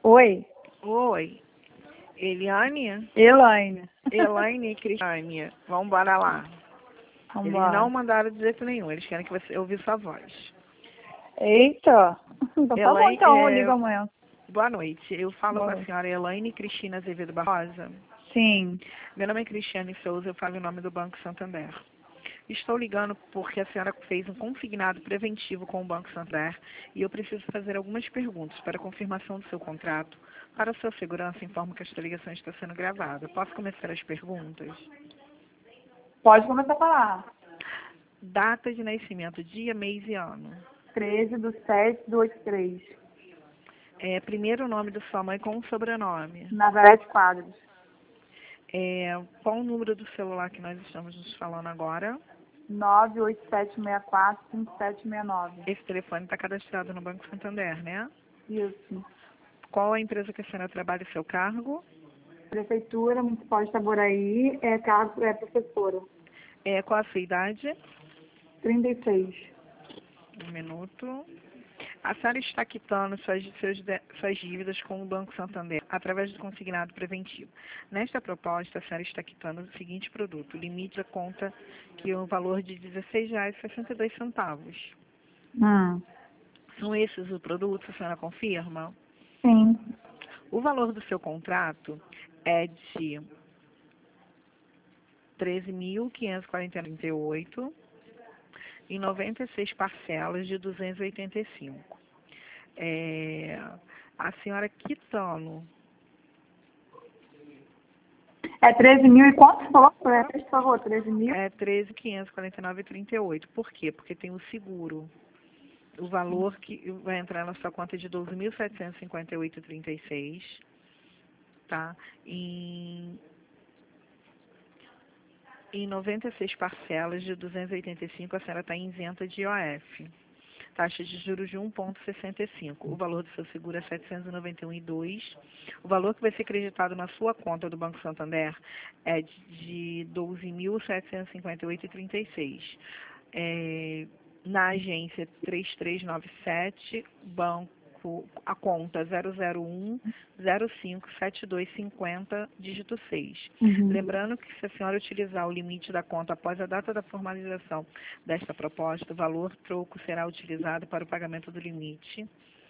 Oi, Oi, Eliane? Elaine. Elaine e Cristiane. Vamos embora lá. Eles Vambora. não mandaram de jeito nenhum, eles querem que você ouvisse sua voz. Eita. Então tá bom, Elaine, então eu ligo amanhã. boa noite. Eu falo Boa com a noite. senhora Elaine Cristina Azevedo Barrosa. Sim. Meu nome é Cristiane Souza, eu falo em nome do Banco Santander. Estou ligando porque a senhora fez um consignado preventivo com o Banco Santander e eu preciso fazer algumas perguntas para confirmação do seu contrato. Para sua segurança, informo que esta ligação está sendo gravada. Posso começar as perguntas? Pode começar a falar. Data de nascimento, dia, mês e ano. 13/7/83. Primeiro nome da sua mãe com o sobrenome. Nazarete Quadros. Qual o número do celular que nós estamos nos falando agora? 987645769. Esse telefone está cadastrado no Banco Santander, né? Isso. Qual a empresa que a senhora trabalha e seu cargo? Prefeitura Municipal de Itaboraí, cargo é professora. Qual a sua idade? 36. Um minuto. A senhora está quitando suas dívidas com o Banco Santander através do consignado preventivo. Nesta proposta, a senhora está quitando o seguinte produto: limite da conta que é o valor de R$ 16,62. São esses os produtos, a senhora confirma? Sim. O valor do seu contrato é de R$ 13.548 em 96 parcelas de 285. A senhora quitando É 13 mil e quanto? Falou? Repete, por favor, 13 mil? 13.549,38. Por quê? Porque tem o seguro. O valor que vai entrar na sua conta é de 12.758,36, tá? Em 96 parcelas de 285, a senhora está isenta de IOF. Taxa de juros de 1,65. O valor do seu seguro é 791,2. O valor que vai ser creditado na sua conta do Banco Santander é de 12.758,36. Na agência 3397, a conta 001057250, dígito 6. Lembrando que se a senhora utilizar o limite da conta após a data da formalização desta proposta, o valor troco será utilizado para o pagamento do limite.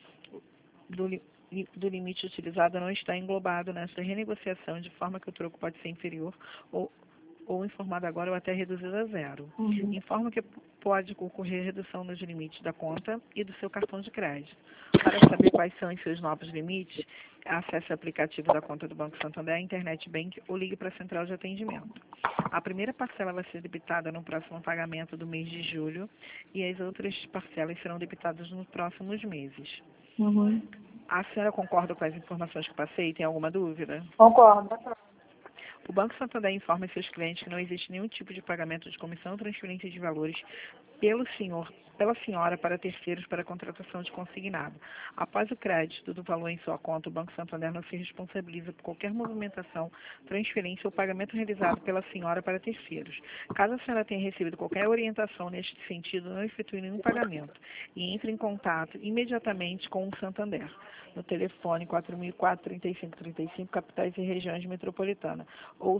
Do limite utilizado não está englobado nesta renegociação, de forma que o troco pode ser inferior ou informado agora ou até reduzido a zero. Informa que pode ocorrer redução nos limites da conta e do seu cartão de crédito. Para saber quais são os seus novos limites, acesse o aplicativo da conta do Banco Santander, Internet Bank ou ligue para a central de atendimento. A primeira parcela vai ser debitada no próximo pagamento do mês de julho e as outras parcelas serão debitadas nos próximos meses. A senhora concorda com as informações que passei? Tem alguma dúvida? Concordo. O Banco Santander informa seus clientes que não existe nenhum tipo de pagamento de comissão ou transferência de valores pela senhora para terceiros para contratação de consignado. Após o crédito do valor em sua conta, o Banco Santander não se responsabiliza por qualquer movimentação, transferência ou pagamento realizado pela senhora para terceiros. Caso a senhora tenha recebido qualquer orientação neste sentido, não efetue nenhum pagamento e entre em contato imediatamente com o Santander no telefone 4004-3535, capitais e regiões metropolitanas, ou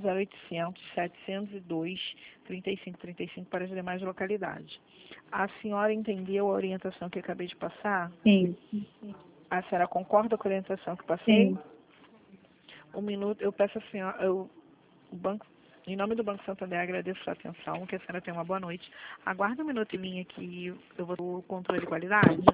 0800-702-3535 para as demais localidades. A senhora entendeu a orientação que acabei de passar? Sim. A senhora concorda com a orientação que passei? Sim. Um minuto, eu peço a senhora, em nome do Banco Santander, agradeço a sua atenção, que a senhora tenha uma boa noite. Aguarda um minuto em linha que eu vou o controle de qualidade.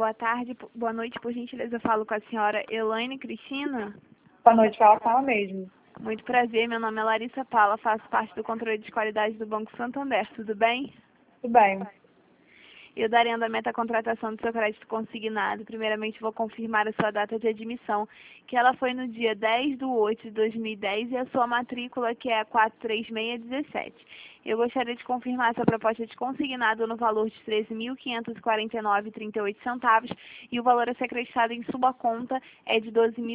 Boa tarde, boa noite, por gentileza, eu falo com a senhora Elaine Cristina. Boa noite, fala com ela mesmo. Muito prazer, meu nome é Larissa Paula, faço parte do controle de qualidade do Banco Santander, tudo bem? Tudo bem. Eu darei andamento à contratação do seu crédito consignado. Primeiramente, vou confirmar a sua data de admissão, que ela foi no dia 10/8/2010 e a sua matrícula, que é a 43617. Eu gostaria de confirmar essa proposta de consignado no valor de R$ 13.549,38 e o valor a ser acreditado em sua conta é de R$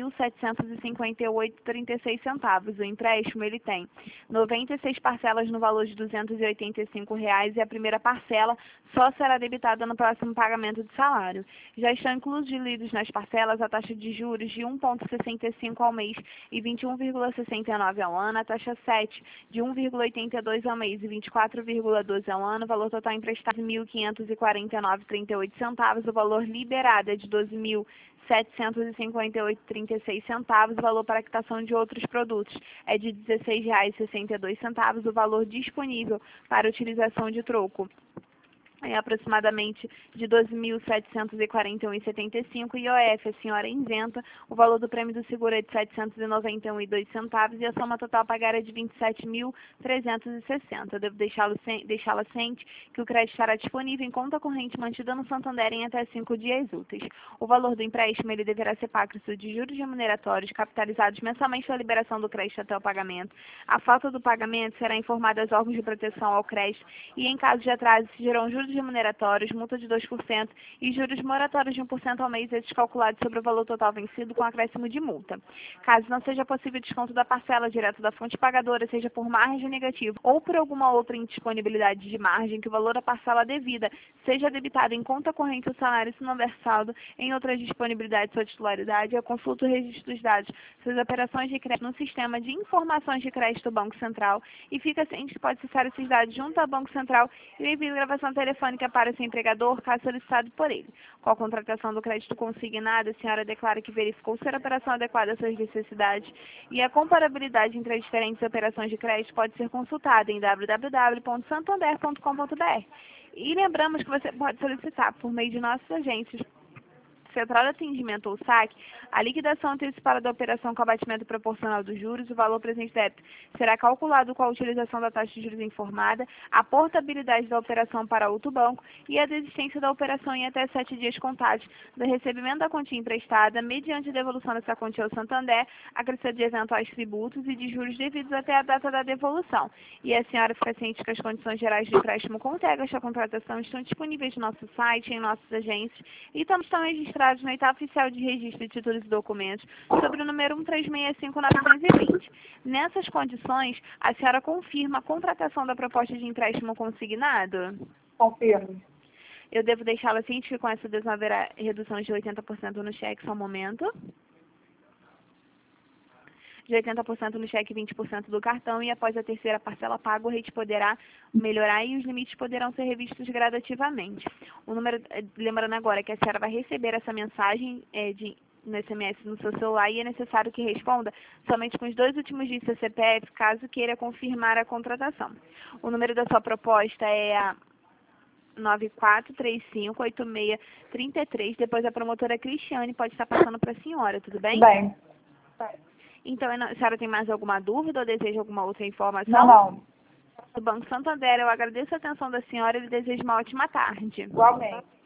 12.758,36. O empréstimo ele tem 96 parcelas no valor de R$ 285 e a primeira parcela só será debitada no próximo pagamento de salário. Já estão incluídos nas parcelas a taxa de juros de 1,65 ao mês e 21,69 ao ano, a taxa 7 de 1,82 ao mês e 24,12 ao ano, o valor total emprestado R$ 1.549,38, o valor liberado é de R$ 12.758,36, o valor para quitação de outros produtos é de R$ 16,62, o valor disponível para utilização de troco é aproximadamente de R$ 2.741,75 e IOF, a senhora isenta, o valor do prêmio do seguro é de R$ 791,02 e a soma total a pagar é de R$ 27.360. Eu devo deixá-la ciente que o crédito estará disponível em conta corrente mantida no Santander em até 5 dias úteis. O valor do empréstimo ele deverá ser pago de juros remuneratórios capitalizados mensalmente pela liberação do crédito até o pagamento. A falta do pagamento será informada aos órgãos de proteção ao crédito e, em caso de atraso, se gerarão juros remuneratórios, multa de 2% e juros moratórios de 1% ao mês descalculados sobre o valor total vencido com acréscimo de multa. Caso não seja possível desconto da parcela direto da fonte pagadora, seja por margem negativa ou por alguma outra indisponibilidade de margem, que o valor da parcela devida seja debitado em conta corrente ou salário se não houver saldo em outras disponibilidades ou titularidade, eu consulto o registro dos dados suas operações de crédito no sistema de informações de crédito do Banco Central e fica ciente que pode acessar esses dados junto ao Banco Central e enviar gravação telefônica para o seu empregador, caso solicitado por ele. Com a contratação do crédito consignado, a senhora declara que verificou ser a operação adequada às suas necessidades e a comparabilidade entre as diferentes operações de crédito pode ser consultada em www.santander.com.br. E lembramos que você pode solicitar, por meio de nossas agências, Central de Atendimento ou SAC, a liquidação antecipada da operação com abatimento proporcional dos juros, o valor presente débito será calculado com a utilização da taxa de juros informada, a portabilidade da operação para outro banco e a desistência da operação em até 7 dias contados do recebimento da quantia emprestada, mediante devolução dessa quantia ao Santander, acrescido de eventuais tributos e de juros devidos até a data da devolução. E a senhora fica ciente que as condições gerais de empréstimo com tag esta contratação estão disponíveis no nosso site, em nossas agências e também estão registradas no Item Oficial de Registro de Títulos e Documentos, sobre o número 1365920. Nessas condições, a senhora confirma a contratação da proposta de empréstimo consignado? Confirmo. Eu devo deixá-la ciente que com essa adesão haverá redução de 80% no cheque, só um momento. De 80% no cheque e 20% do cartão, e após a terceira parcela paga, o rate poderá melhorar e os limites poderão ser revistos gradativamente. O número, lembrando agora que a senhora vai receber essa mensagem no SMS no seu celular e é necessário que responda somente com os 2 últimos dígitos do CPF, caso queira confirmar a contratação. O número da sua proposta é a 94358633, depois a promotora Cristiane pode estar passando para a senhora, tudo bem? Bem. Então, a senhora tem mais alguma dúvida ou deseja alguma outra informação? Não. Do Banco Santander, eu agradeço a atenção da senhora e lhe desejo uma ótima tarde. Igualmente.